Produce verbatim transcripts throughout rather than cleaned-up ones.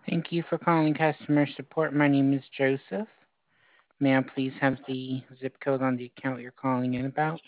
Thank you for calling customer support. My name is Joseph. May I please have the zip code on the account you're calling in about?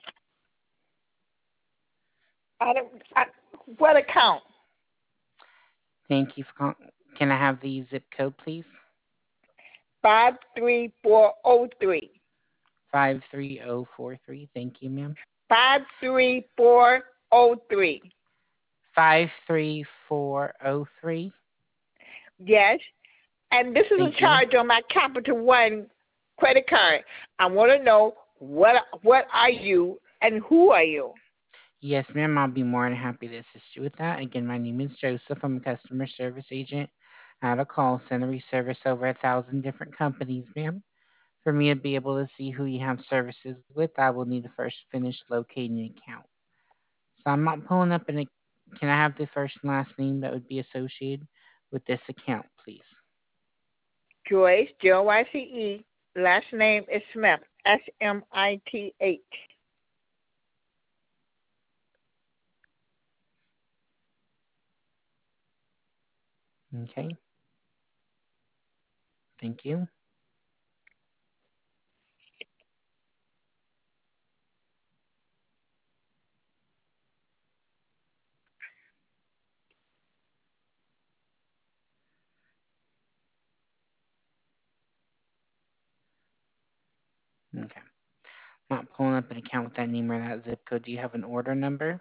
I don't. I, what account? Thank you for calling. Can I have the zip code, please? Five three four zero three. five three zero four three. Thank you, ma'am. Five three four zero three. five three four zero three. Yes, and this is a Thank you. charge on my Capital One credit card. I want to know what what are you and who are you? Yes, ma'am. I'll be more than happy to assist you with that. Again, my name is Joseph. I'm a customer service agent at a call center. We service over a thousand different companies, ma'am. For me to be able to see who you have services with, I will need to first finish locating the account. So I'm not pulling up an. Can I have the first and last name that would be associated with this account, please? Joyce, J O Y C E. Last name is Smith, S M I T H. Okay. Thank you. Okay. I'm not pulling up an account with that name or that zip code. Do you have an order number?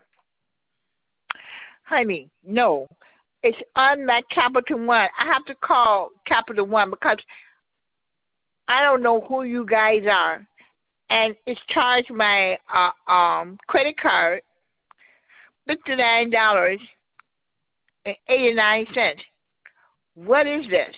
Honey, no. It's on my Capital One. I have to call Capital One because I don't know who you guys are. And it's charged my uh, um credit card fifty nine dollars and eighty nine cents. What is this?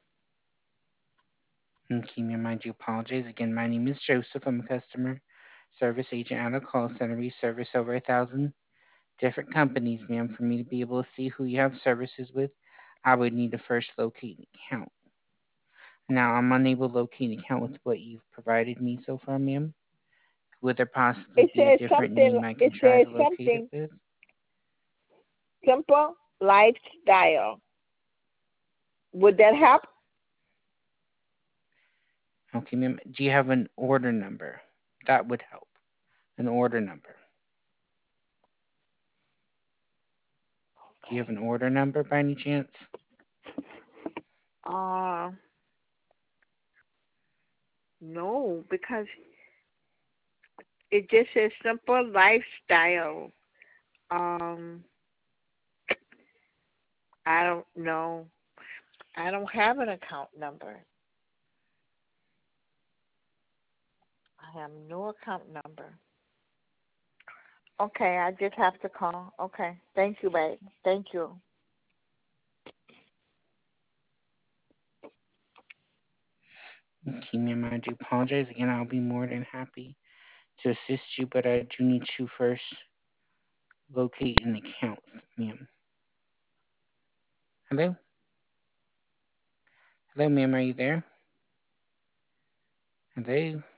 Okay, ma'am. I do apologize. Again, my name is Joseph. I'm a customer service agent at a call center. We service over a thousand different companies, ma'am. For me to be able to see who you have services with, I would need to first locate an account. Now, I'm unable to locate an account with what you've provided me so far, ma'am. Would there possibly It be a says different something. name I can It try says to locate it something with? simple lifestyle. Would that help? Okay, ma'am. Do you have an order number? That would help. An order number. Do you have an order number by any chance? Uh, no, because it just says simple lifestyle. Um, I don't know. I don't have an account number. I have no account number. Okay, I just have to call. Okay, thank you, babe. Thank you. Okay, ma'am. I do apologize. Again, I'll be more than happy to assist you, but I do need to first locate an account, ma'am. Hello? Hello, ma'am. Are you there? Hello?